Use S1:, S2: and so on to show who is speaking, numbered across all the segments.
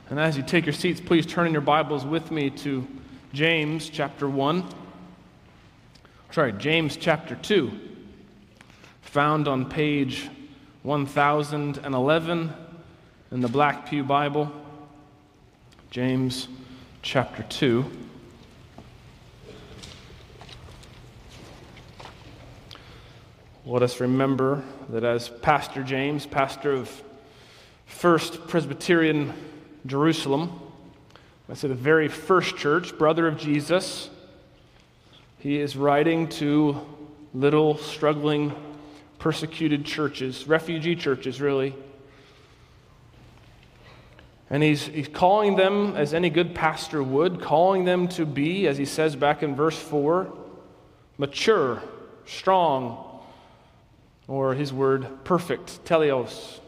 S1: And as you take your seats, please turn in your Bibles with me to James chapter 2, found on page 1011 in the Black Pew Bible. James chapter 2. Let us remember that as Pastor James, pastor of First Presbyterian Jerusalem, that's the very first church, brother of Jesus, he is writing to little, struggling, persecuted churches, refugee churches, really. And he's calling them, as any good pastor would, calling them to be, as he says back in verse 4, mature, strong, or his word, perfect, teleos.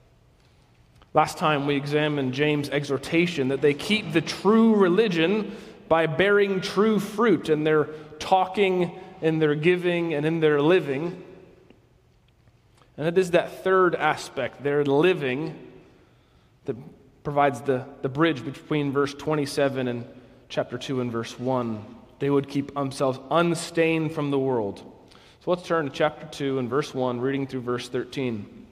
S1: Last time we examined James' exhortation that they keep the true religion by bearing true fruit in their talking, in their giving, and in their living. And it is that third aspect, their living, that provides the bridge between verse 27 and chapter 2 and verse 1. They would keep themselves unstained from the world. So let's turn to chapter 2 and verse 1, reading through verse 13.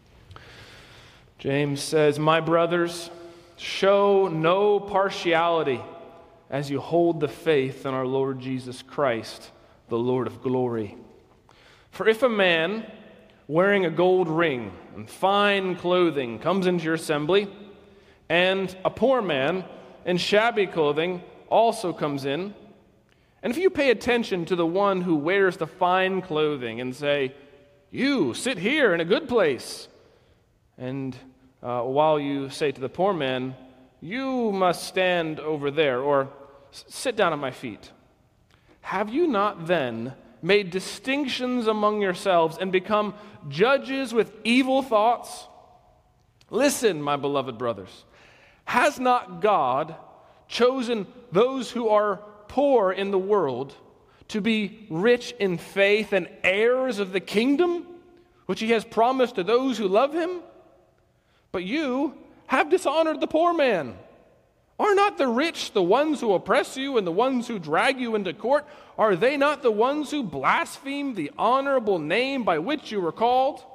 S1: James says, "My brothers, show no partiality as you hold the faith in our Lord Jesus Christ, the Lord of glory. For if a man wearing a gold ring and fine clothing comes into your assembly, and a poor man in shabby clothing also comes in, and if you pay attention to the one who wears the fine clothing and say, 'You sit here in a good place,' and while you say to the poor man, 'You must stand over there,' or 'Sit down at my feet,' have you not then made distinctions among yourselves and become judges with evil thoughts? Listen, my beloved brothers, has not God chosen those who are poor in the world to be rich in faith and heirs of the kingdom, which he has promised to those who love him? But you have dishonored the poor man. Are not the rich the ones who oppress you and the ones who drag you into court? Are they not the ones who blaspheme the honorable name by which you were called?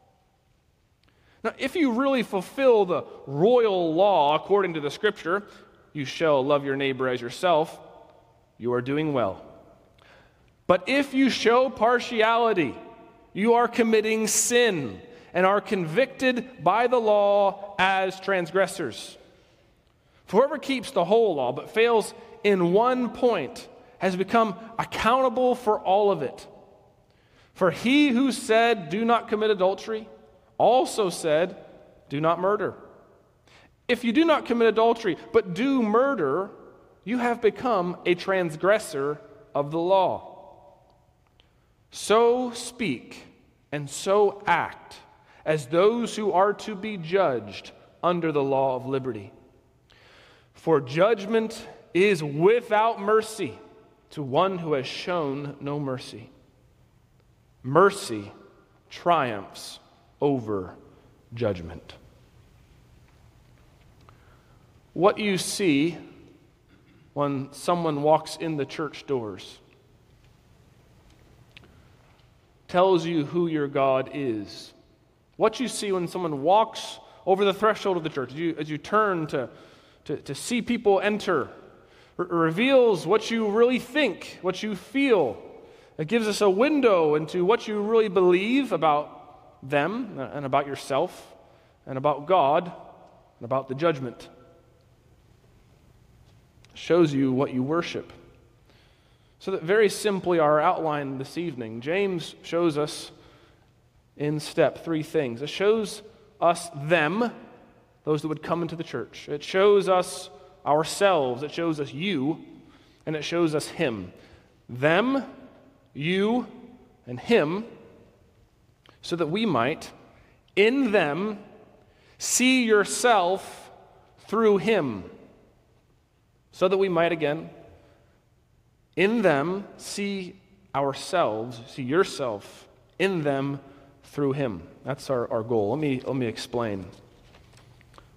S1: Now, if you really fulfill the royal law according to the Scripture, you shall love your neighbor as yourself, you are doing well. But if you show partiality, you are committing sin and are convicted by the law as transgressors. For whoever keeps the whole law but fails in one point has become accountable for all of it. For he who said, 'Do not commit adultery,' also said, 'Do not murder.' If you do not commit adultery but do murder, you have become a transgressor of the law. So speak and so act as those who are to be judged under the law of liberty. For judgment is without mercy to one who has shown no mercy. Mercy triumphs over judgment." What you see when someone walks in the church doors tells you who your God is. What you see when someone walks over the threshold of the church, as you turn to see people enter, reveals what you really think, what you feel. It gives us a window into what you really believe about them and about yourself and about God and about the judgment. Shows you what you worship. So that very simply our outline this evening, James shows us in step 3 things. It shows us them, those that would come into the church. It shows us ourselves. It shows us you, and it shows us him. Them, you, and him, so that we might, in them, see yourself through him. So that we might, again, in them, see ourselves, see yourself in them through him. That's our goal. Let me explain.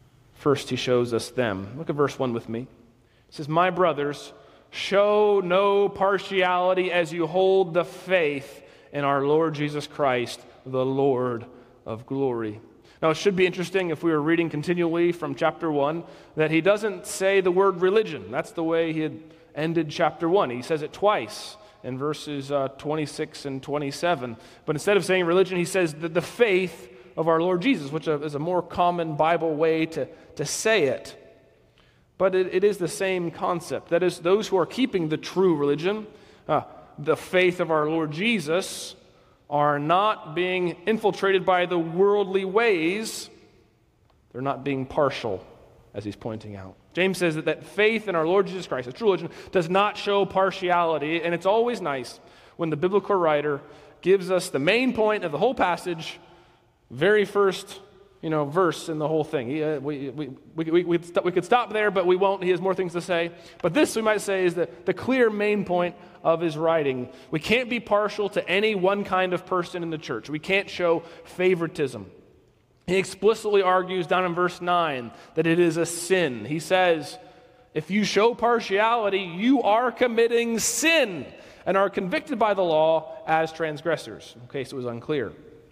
S1: first he shows us them. Look at verse 1 with me. It says, "My brothers, show no partiality as you hold the faith in our Lord Jesus Christ, the Lord of glory." Now, it should be interesting if we were reading continually from chapter 1 that he doesn't say the word religion. That's the way he had ended chapter 1. He says it twice in verses 26 and 27. But instead of saying religion, he says that the faith of our Lord Jesus, which is a more common Bible way to say it. But it is the same concept. That is, those who are keeping the true religion, the faith of our Lord Jesus, are not being infiltrated by the worldly ways. They're not being partial, as he's pointing out. James says that faith in our Lord Jesus Christ, the true religion, does not show partiality, and it's always nice when the biblical writer gives us the main point of the whole passage, very first verse in the whole thing. We could stop there, but we won't. He has more things to say. But this, we might say, is the clear main point of his writing. We can't be partial to any one kind of person in the church. We can't show favoritism. He explicitly argues down in verse 9 that it is a sin. He says, if you show partiality, you are committing sin and are convicted by the law as transgressors, in case it was unclear.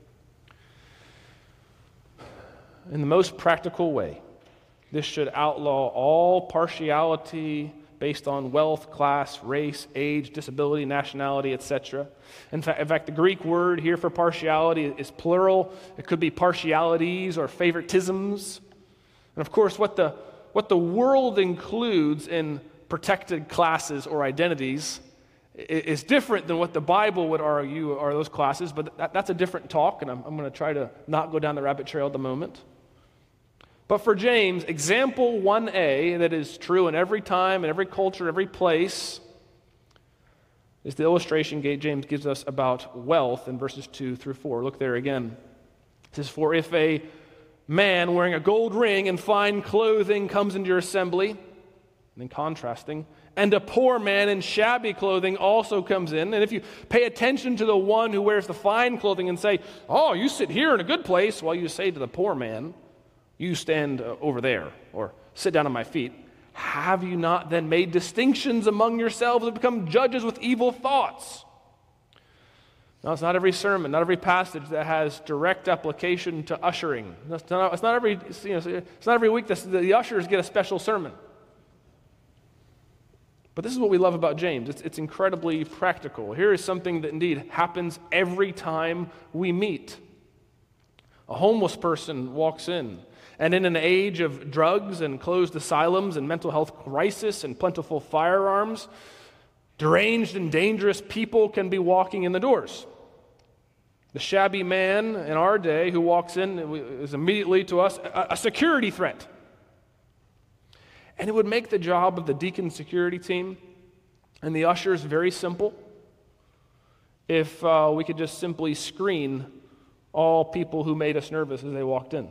S1: In the most practical way, this should outlaw all partiality based on wealth, class, race, age, disability, nationality, etc. In fact, the Greek word here for partiality is plural. It could be partialities or favoritisms. And of course, what the world includes in protected classes or identities is different than what the Bible would argue are those classes, but that's a different talk, and I'm going to try to not go down the rabbit trail at the moment. But for James, example 1a, that is true in every time, in every culture, every place, is the illustration James gives us about wealth in verses 2 through 4. Look there again. It says, "For if a man wearing a gold ring and fine clothing comes into your assembly," and then contrasting, "and a poor man in shabby clothing also comes in, and if you pay attention to the one who wears the fine clothing and say, 'Oh, you sit here in a good place,' while you say to the poor man, 'You stand over there,' or 'sit down at my feet,' have you not then made distinctions among yourselves and become judges with evil thoughts?" Now, it's not every sermon, not every passage that has direct application to ushering. It's not every week that the ushers get a special sermon. But this is what we love about James. It's incredibly practical. Here is something that indeed happens every time we meet. A homeless person walks in, and in an age of drugs and closed asylums and mental health crisis and plentiful firearms, deranged and dangerous people can be walking in the doors. The shabby man in our day who walks in is immediately to us a security threat. And it would make the job of the deacon security team and the ushers very simple if we could just simply screen all people who made us nervous as they walked in.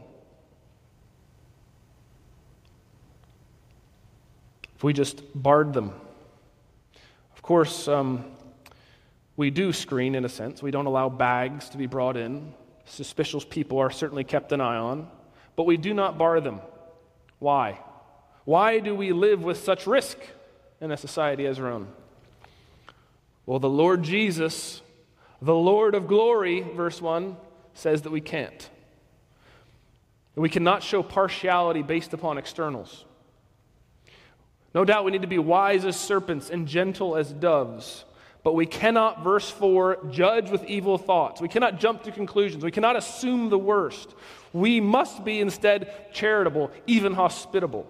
S1: If we just barred them. Of course, we do screen in a sense. We don't allow bags to be brought in. Suspicious people are certainly kept an eye on. But we do not bar them. Why? Why do we live with such risk in a society as our own? Well, the Lord Jesus, the Lord of glory, verse 1, says that we can't. That we cannot show partiality based upon externals. No doubt we need to be wise as serpents and gentle as doves. But we cannot, verse 4, judge with evil thoughts. We cannot jump to conclusions. We cannot assume the worst. We must be instead charitable, even hospitable.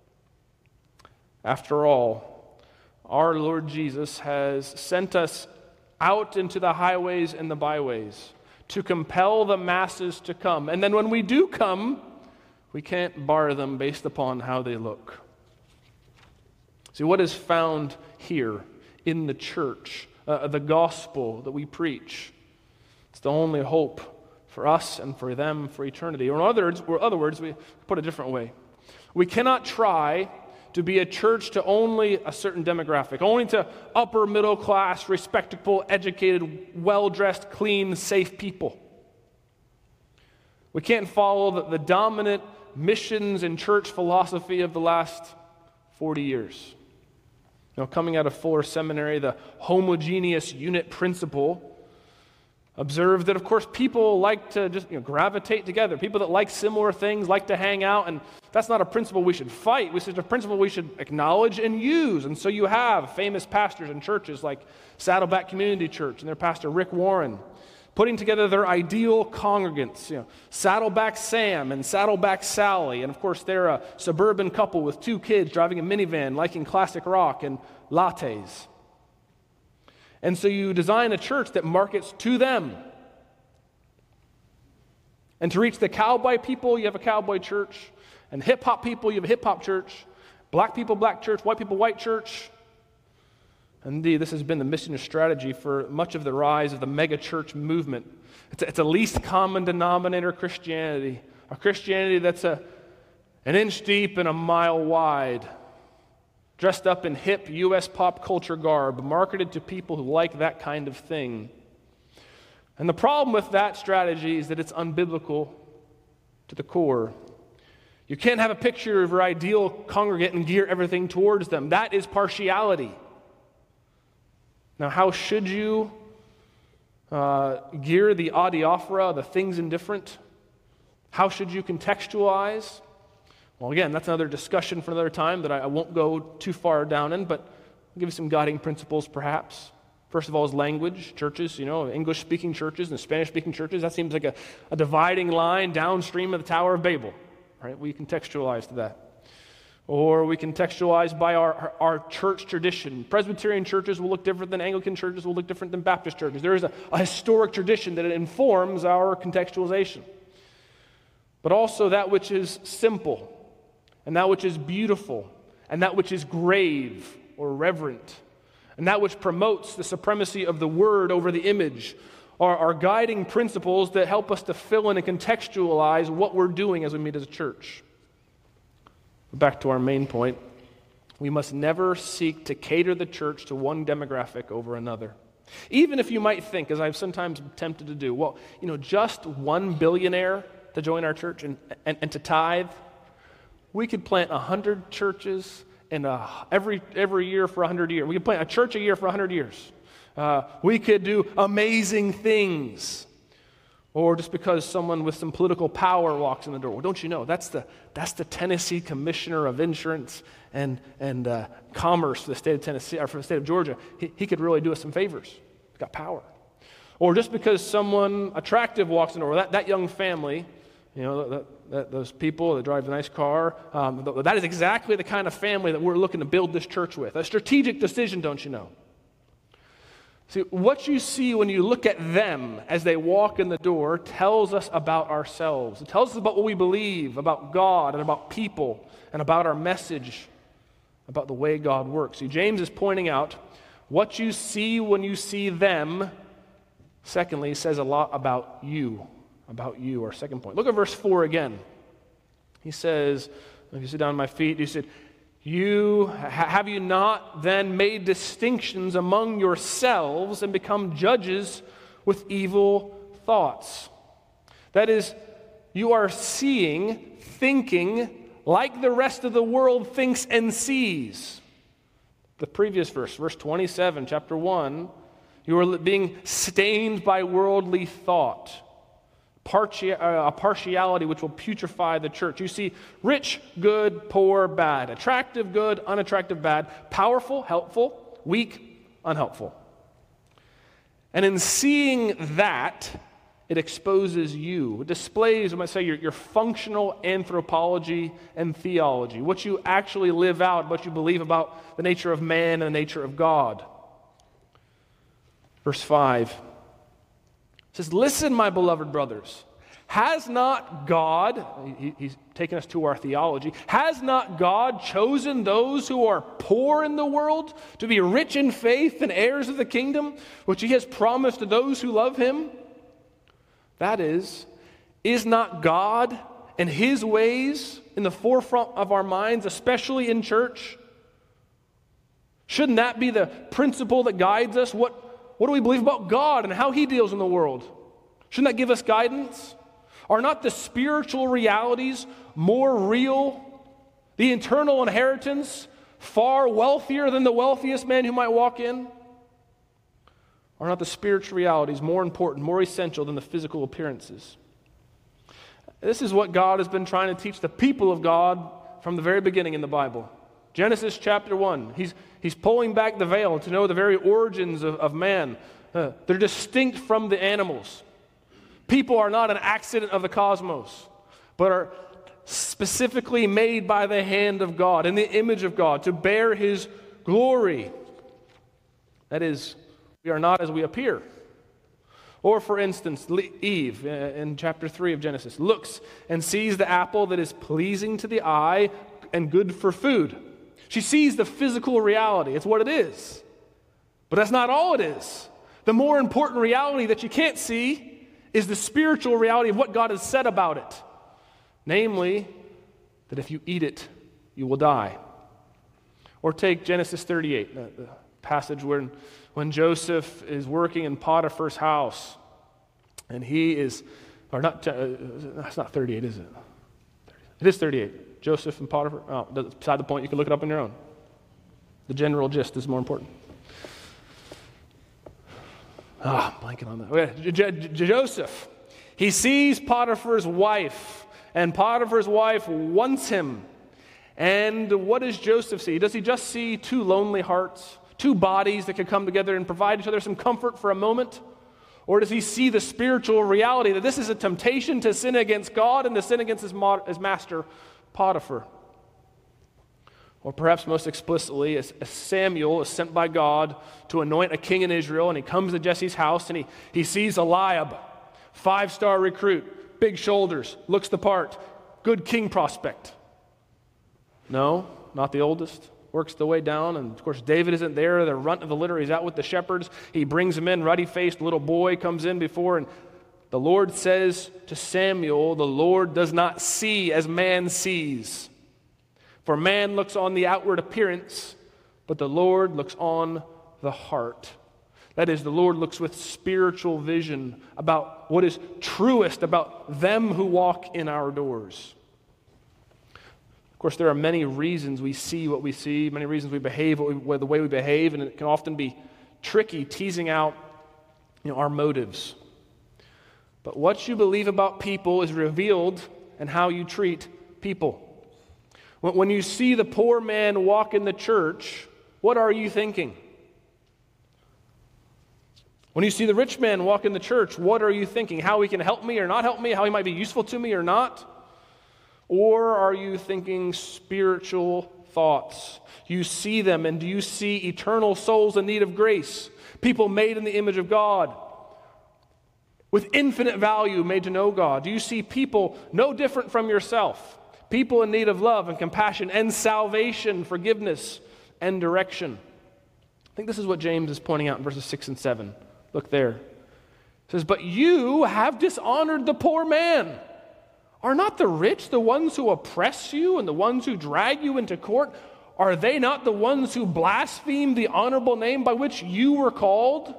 S1: After all, our Lord Jesus has sent us out into the highways and the byways to compel the masses to come. And then when we do come, we can't bar them based upon how they look. See, what is found here in the church, the gospel that we preach, it's the only hope for us and for them for eternity. Or in other words, we put it a different way. We cannot try to be a church to only a certain demographic, only to upper middle class, respectable, educated, well-dressed, clean, safe people. We can't follow the dominant missions and church philosophy of the last 40 years. Coming out of Fuller Seminary, the homogeneous unit principle observed that, of course, people like to just gravitate together. People that like similar things like to hang out, and that's not a principle we should fight. It's a principle we should acknowledge and use. And so you have famous pastors in churches like Saddleback Community Church and their pastor Rick Warren putting together their ideal congregants, Saddleback Sam and Saddleback Sally. And of course, they're a suburban couple with 2 kids driving a minivan, liking classic rock and lattes. And so you design a church that markets to them. And to reach the cowboy people, you have a cowboy church. And hip-hop people, you have a hip-hop church. Black people, black church. White people, white church. Indeed, this has been the mission strategy for much of the rise of the mega-church movement. It's a least common denominator Christianity, a Christianity that's an inch deep and a mile wide, dressed up in hip U.S. pop culture garb, marketed to people who like that kind of thing. And the problem with that strategy is that it's unbiblical to the core. You can't have a picture of your ideal congregant and gear everything towards them. That is partiality. Now, how should you gear the adiaphora, the things indifferent? How should you contextualize? Well, again, that's another discussion for another time that I won't go too far down in, but I'll give you some guiding principles perhaps. First of all is language. Churches, English-speaking churches and Spanish-speaking churches, that seems like a dividing line downstream of the Tower of Babel, right? We contextualize to that. Or we contextualize by our church tradition. Presbyterian churches will look different than Anglican churches, will look different than Baptist churches. There is a historic tradition that informs our contextualization. But also that which is simple, and that which is beautiful, and that which is grave or reverent, and that which promotes the supremacy of the word over the image are guiding principles that help us to fill in and contextualize what we're doing as we meet as a church. Back to our main point, we must never seek to cater the church to one demographic over another. Even if you might think, as I've sometimes tempted to do, just one billionaire to join our church and to tithe, we could plant 100 churches every year for 100 years. We could plant a church a year for 100 years. We could do amazing things. Or just because someone with some political power walks in the door. Well, don't you know, that's the Tennessee Commissioner of Insurance and Commerce for the state of Tennessee, or for the state of Georgia. He could really do us some favors. He's got power. Or just because someone attractive walks in the door, that young family, those people that drive a nice car, that is exactly the kind of family that we're looking to build this church with. A strategic decision, don't you know? See, what you see when you look at them as they walk in the door tells us about ourselves. It tells us about what we believe, about God and about people, and about our message, about the way God works. See, James is pointing out what you see when you see them, secondly, says a lot about you, our second point. Look at verse 4 again. He says, if you sit down at my feet, he said, have you not then made distinctions among yourselves and become judges with evil thoughts? That is, you are seeing, thinking like the rest of the world thinks and sees. The previous verse 27, chapter 1, you are being stained by worldly thought. A partiality which will putrefy the church. You see rich, good, poor, bad. Attractive, good, unattractive, bad. Powerful, helpful. Weak, unhelpful. And in seeing that, it exposes you. It displays, I might say, your functional anthropology and theology. What you actually live out, what you believe about the nature of man and the nature of God. Verse 5. It says, listen, my beloved brothers, has not God, he's taking us to our theology, has not God chosen those who are poor in the world to be rich in faith and heirs of the kingdom, which he has promised to those who love him? That is not God and his ways in the forefront of our minds, especially in church? Shouldn't that be the principle that guides us? What do we believe about God and how he deals in the world? Shouldn't that give us guidance? Are not the spiritual realities more real? The eternal inheritance far wealthier than the wealthiest man who might walk in? Are not the spiritual realities more important, more essential than the physical appearances? This is what God has been trying to teach the people of God from the very beginning in the Bible. Genesis chapter 1, he's pulling back the veil to know the very origins of man. They're distinct from the animals. People are not an accident of the cosmos, but are specifically made by the hand of God, in the image of God, to bear His glory. That is, we are not as we appear. Or, for instance, Eve, in chapter 3 of Genesis, looks and sees the apple that is pleasing to the eye and good for food. She sees the physical reality. It's what it is. But that's not all it is. The more important reality that you can't see is the spiritual reality of what God has said about it. Namely, that if you eat it, you will die. Or take Genesis 38, the passage when Joseph is working in Potiphar's house, and he is, or not, that's not 38, is it? It is 38. Joseph and Potiphar. Oh, beside the point, you can look it up on your own. The general gist is more important. I'm blanking on that. Joseph, he sees Potiphar's wife, and Potiphar's wife wants him. And what does Joseph see? Does he just see two lonely hearts, two bodies that could come together and provide each other some comfort for a moment? Or does he see the spiritual reality that this is a temptation to sin against God and to sin against his master, Potiphar? Or perhaps most explicitly, as Samuel is sent by God to anoint a king in Israel, and he comes to Jesse's house and he sees Eliab, 5-star recruit, big shoulders, looks the part, good king prospect. No, not the oldest. Works the way down, and of course David isn't there, the runt of the litter, he's out with the shepherds. He brings him in, ruddy-faced little boy comes in before, and the Lord says to Samuel, the Lord does not see as man sees. For man looks on the outward appearance, but the Lord looks on the heart. That is, the Lord looks with spiritual vision about what is truest about them who walk in our doors. Of course, there are many reasons we see what we see, many reasons we behave the way we behave, and it can often be tricky teasing out our motives. But what you believe about people is revealed in how you treat people. When you see the poor man walk in the church, what are you thinking? When you see the rich man walk in the church, what are you thinking? How he can help me or not help me? How he might be useful to me or not? Or are you thinking spiritual thoughts? You see them, and do you see eternal souls in need of grace? People made in the image of God, with infinite value, made to know God. Do you see people no different from yourself? People in need of love and compassion and salvation, forgiveness and direction. I think this is what James is pointing out in verses 6 and 7. Look there. It says, "But you have dishonored the poor man. Are not the rich the ones who oppress you and the ones who drag you into court? Are they not the ones who blaspheme the honorable name by which you were called?"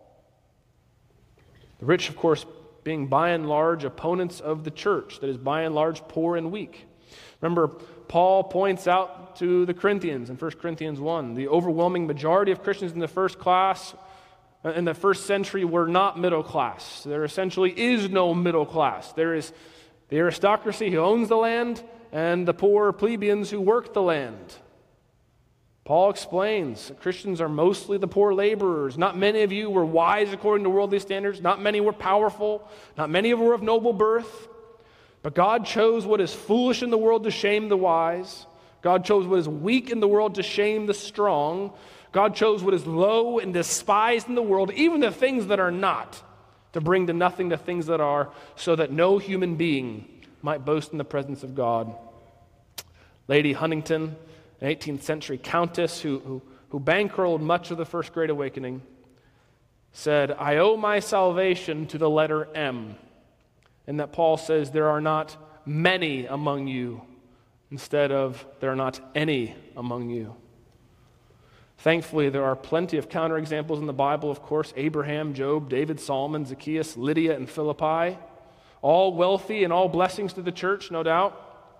S1: The rich, of course, being by and large opponents of the church, that is by and large poor and weak. Remember, Paul points out to the Corinthians in 1 Corinthians 1, the overwhelming majority of Christians in the first century were not middle class. There essentially is no middle class. There is the aristocracy who owns the land and the poor plebeians who work the land. Paul explains that Christians are mostly the poor laborers. Not many of you were wise according to worldly standards. Not many were powerful. Not many were of noble birth. But God chose what is foolish in the world to shame the wise. God chose what is weak in the world to shame the strong. God chose what is low and despised in the world, even the things that are not, to bring to nothing the things that are, so that no human being might boast in the presence of God. Lady Huntington, an 18th century countess who bankrolled much of the First Great Awakening, said, "I owe my salvation to the letter M." And that Paul says there are not many among you, instead of there are not any among you. Thankfully, there are plenty of counterexamples in the Bible, of course: Abraham, Job, David, Solomon, Zacchaeus, Lydia, and Philippi. all wealthy and all blessings to the church, no doubt.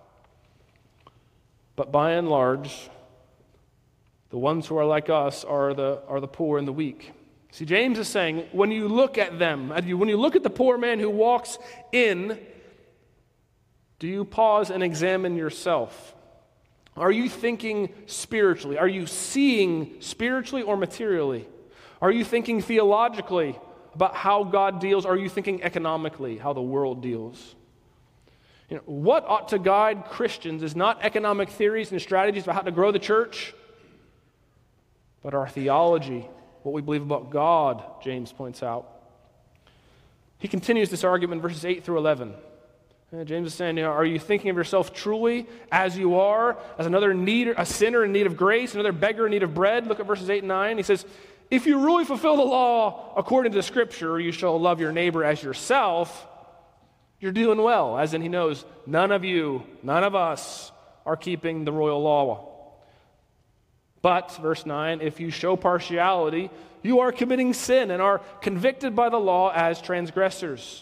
S1: But by and large, the ones who are like us are the poor and the weak. See, James is saying, when you look at them, when you look at the poor man who walks in, do you pause and examine yourself? Are you thinking spiritually? Are you seeing spiritually or materially? Are you thinking theologically about how God deals? Are you thinking economically, how the world deals? What ought to guide Christians is not economic theories and strategies about how to grow the church, but our theology, what we believe about God, James points out. He continues this argument in verses 8 through 11. James is saying, are you thinking of yourself truly as you are, as a sinner in need of grace, another beggar in need of bread? Look at verses 8 and 9. He says, if you really fulfill the law according to the Scripture, you shall love your neighbor as yourself, you're doing well. As in, he knows none of us are keeping the royal law. But, verse 9, if you show partiality, you are committing sin and are convicted by the law as transgressors.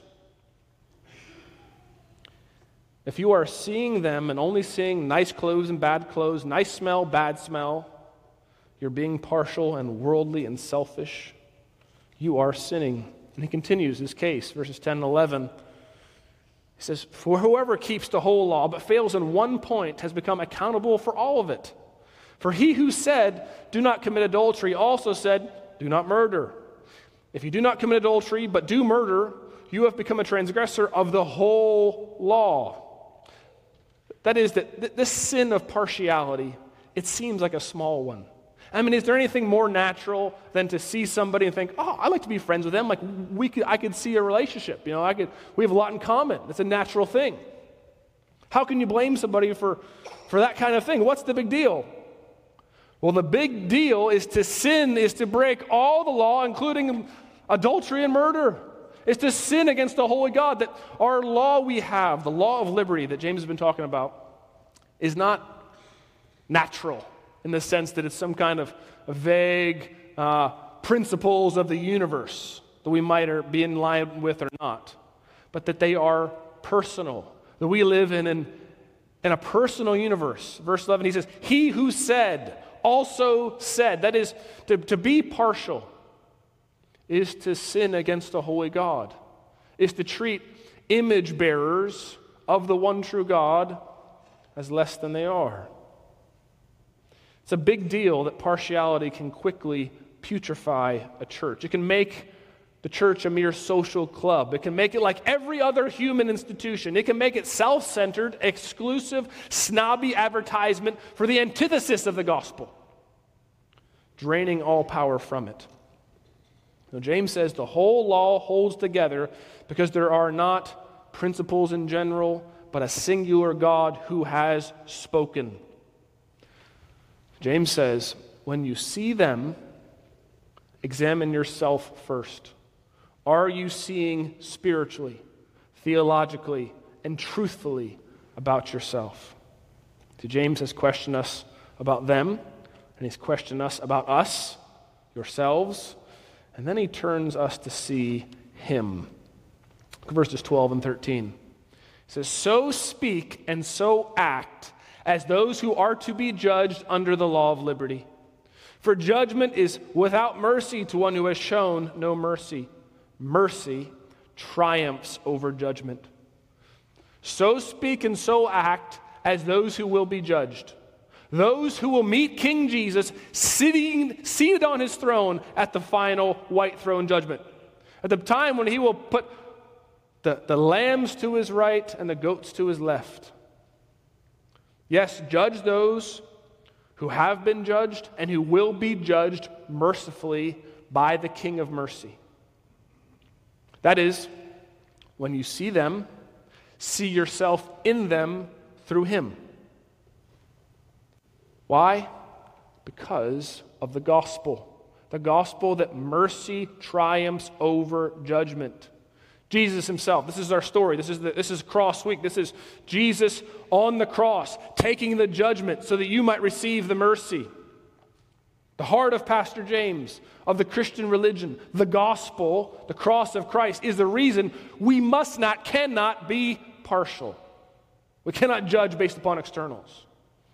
S1: If you are seeing them and only seeing nice clothes and bad clothes, nice smell, bad smell, you're being partial and worldly and selfish, you are sinning. And he continues his case, verses 10 and 11. He says, for whoever keeps the whole law but fails in one point has become accountable for all of it. For he who said, do not commit adultery, also said, do not murder. If you do not commit adultery but do murder, you have become a transgressor of the whole law. That is, that this sin of partiality, it seems like a small one. I mean, is there anything more natural than to see somebody and think, oh, I'd like to be friends with them? Like, I could see a relationship. We have a lot in common. It's a natural thing. How can you blame somebody for that kind of thing? What's the big deal? Well, the big deal is to sin is to break all the law, including adultery and murder. It's to sin against the holy God. That our law we have, the law of liberty that James has been talking about, is not natural in the sense that it's some kind of vague principles of the universe that we might be in line with or not, but that they are personal, that we live in a personal universe. Verse 11, he says, he who said, also said. That is, to be partial is to sin against the holy God, is to treat image bearers of the one true God as less than they are. It's a big deal that partiality can quickly putrefy a church. It can make the church a mere social club. It can make it like every other human institution. It can make it self-centered, exclusive, snobby advertisement for the antithesis of the gospel, draining all power from it. Now, James says the whole law holds together because there are not principles in general, but a singular God who has spoken. James says, when you see them, examine yourself first. Are you seeing spiritually, theologically, and truthfully about yourself? So James has questioned us about them, and he's questioned us about us, yourselves, and then he turns us to see him. Look at verses 12 and 13. He says, so speak and so act as those who are to be judged under the law of liberty. For judgment is without mercy to one who has shown no mercy. Mercy triumphs over judgment. So speak and so act as those who will be judged. Those who will meet King Jesus seated on his throne at the final white throne judgment. At the time when he will put the lambs to his right and the goats to his left. Yes, judge those who have been judged and who will be judged mercifully by the King of mercy. That is, when you see them, see yourself in them through him. Why? Because of the gospel. The gospel that mercy triumphs over judgment. Jesus himself, this is our story. This is Cross Week. This is Jesus on the cross, taking the judgment so that you might receive the mercy. The heart of Pastor James, of the Christian religion, the gospel, the cross of Christ, is the reason we cannot be partial. We cannot judge based upon externals.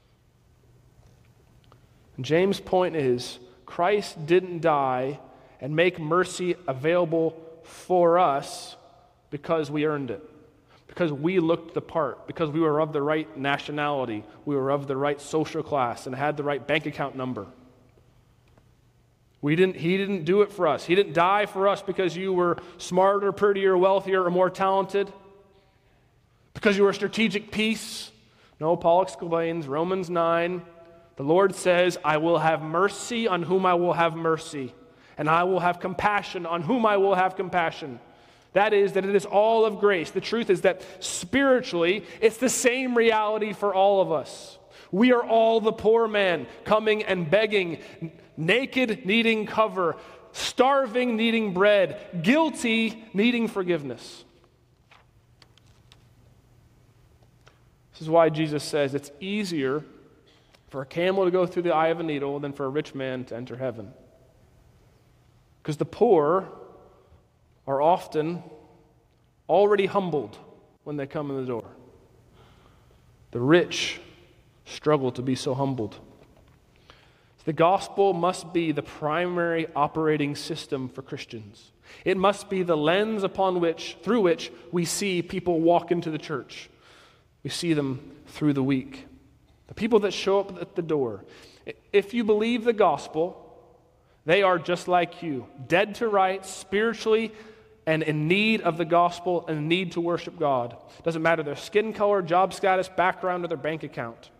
S1: And James' point is, Christ didn't die and make mercy available for us because we earned it, because we looked the part, because we were of the right nationality, we were of the right social class, and had the right bank account number. He didn't do it for us. He didn't die for us because you were smarter, prettier, wealthier, or more talented, because you were a strategic piece. No, Paul explains, Romans 9, the Lord says, I will have mercy on whom I will have mercy, and I will have compassion on whom I will have compassion. That is, that it is all of grace. The truth is that spiritually, it's the same reality for all of us. We are all the poor man coming and begging, naked, needing cover, starving, needing bread, guilty, needing forgiveness. This is why Jesus says it's easier for a camel to go through the eye of a needle than for a rich man to enter heaven. Because the poor are often already humbled when they come in the door. The rich struggle to be so humbled. The gospel must be the primary operating system for Christians. It must be the lens through which we see people walk into the church. We see them through the week. The people that show up at the door. If you believe the gospel, they are just like you, dead to rights, spiritually, and in need of the gospel and need to worship God. Doesn't matter their skin color, job status, background, or their bank account.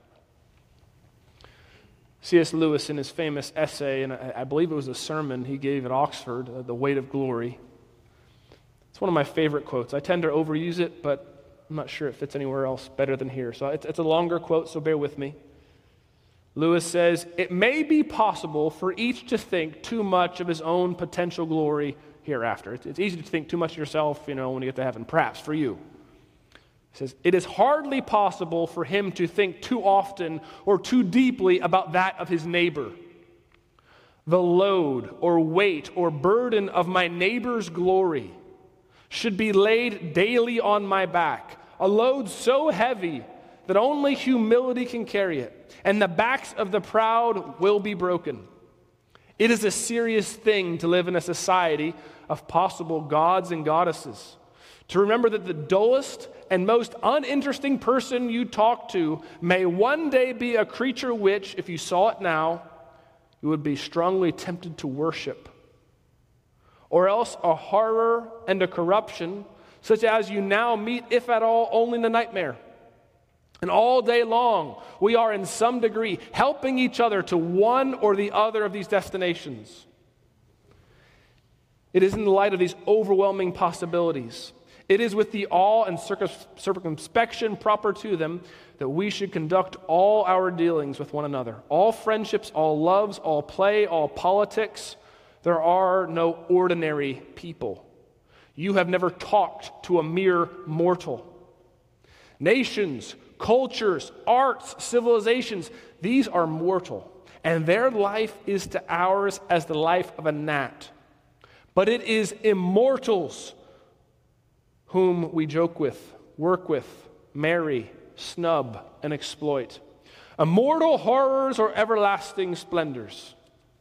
S1: C.S. Lewis, in his famous essay, and I believe it was a sermon he gave at Oxford, The Weight of Glory. It's one of my favorite quotes. I tend to overuse it, but I'm not sure it fits anywhere else better than here. So it's a longer quote, so bear with me. Lewis says, "It may be possible for each to think too much of his own potential glory hereafter." It's easy to think too much of yourself, when you get to heaven, perhaps for you. He says, "It is hardly possible for him to think too often or too deeply about that of his neighbor. The load or weight or burden of my neighbor's glory should be laid daily on my back, a load so heavy that only humility can carry it, and the backs of the proud will be broken. It is a serious thing to live in a society of possible gods and goddesses, to remember that the dullest and most uninteresting person you talk to may one day be a creature which, if you saw it now, you would be strongly tempted to worship. Or else a horror and a corruption, such as you now meet, if at all, only in a nightmare. And all day long, we are in some degree helping each other to one or the other of these destinations. It is in the light of these overwhelming possibilities. It is with the awe and circumspection proper to them that we should conduct all our dealings with one another. All friendships, all loves, all play, all politics. There are no ordinary people. You have never talked to a mere mortal. Nations, cultures, arts, civilizations, these are mortal, and their life is to ours as the life of a gnat. But it is immortals whom we joke with, work with, marry, snub, and exploit. Immortal horrors or everlasting splendors.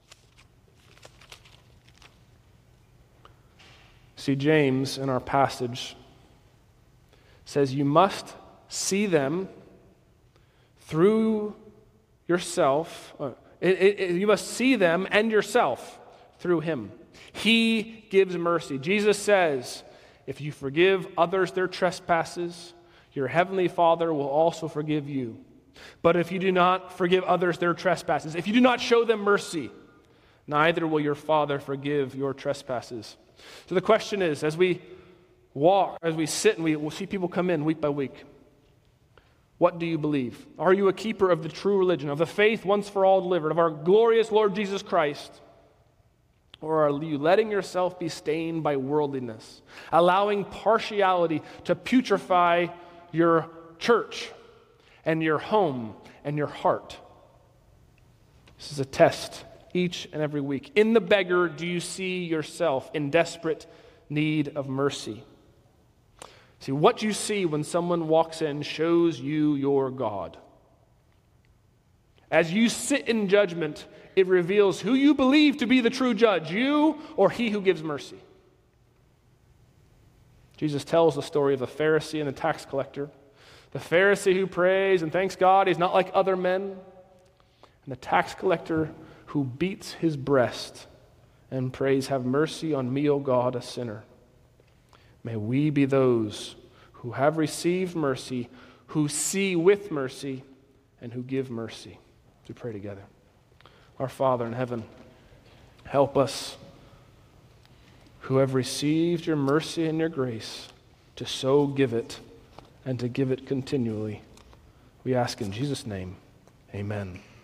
S1: See, James in our passage says you must see them through yourself. You must see them and yourself through him. He gives mercy. Jesus says, if you forgive others their trespasses, your heavenly Father will also forgive you. But if you do not forgive others their trespasses, if you do not show them mercy, neither will your Father forgive your trespasses. So the question is, as we walk, as we sit and we'll see people come in week by week, what do you believe? Are you a keeper of the true religion, of the faith once for all delivered, of our glorious Lord Jesus Christ? Or are you letting yourself be stained by worldliness, allowing partiality to putrefy your church and your home and your heart? This is a test each and every week? In the beggar, do you see yourself in desperate need of mercy? See, what you see when someone walks in shows you your God. As you sit in judgment, it reveals who you believe to be the true judge, you or he who gives mercy. Jesus tells the story of the Pharisee and the tax collector. The Pharisee who prays and thanks God, he's not like other men. And the tax collector who beats his breast and prays, "Have mercy on me, O God, a sinner." May we be those who have received mercy, who see with mercy, and who give mercy. We pray together. Our Father in heaven, help us who have received your mercy and your grace to so give it and to give it continually. We ask in Jesus' name, amen.